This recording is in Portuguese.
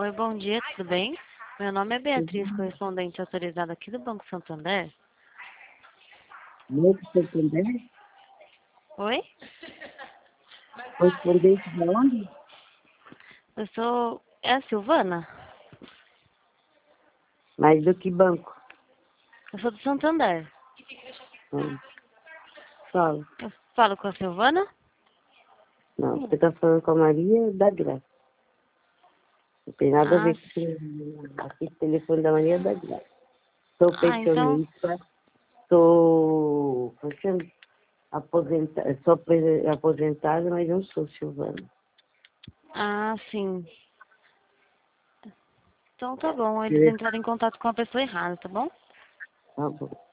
Oi, bom dia, tudo bem? Meu nome é Beatriz, correspondente autorizada aqui do Banco Santander. Banco Santander? Oi? Correspondente de onde? Eu sou... É a Silvana? Mas do que banco? Eu sou do Santander. Hum. Fala. Eu falo com a Silvana? Não, você tá falando com a Maria da Graça. Não tem nada a Ah, ver com aqui o telefone da Maria da Graça. Sou então... pensionista, sou aposentada, mas não sou Silvana. Ah, sim. Então tá bom, eles Beleza? entraram em contato com a pessoa errada, tá bom? Tá bom.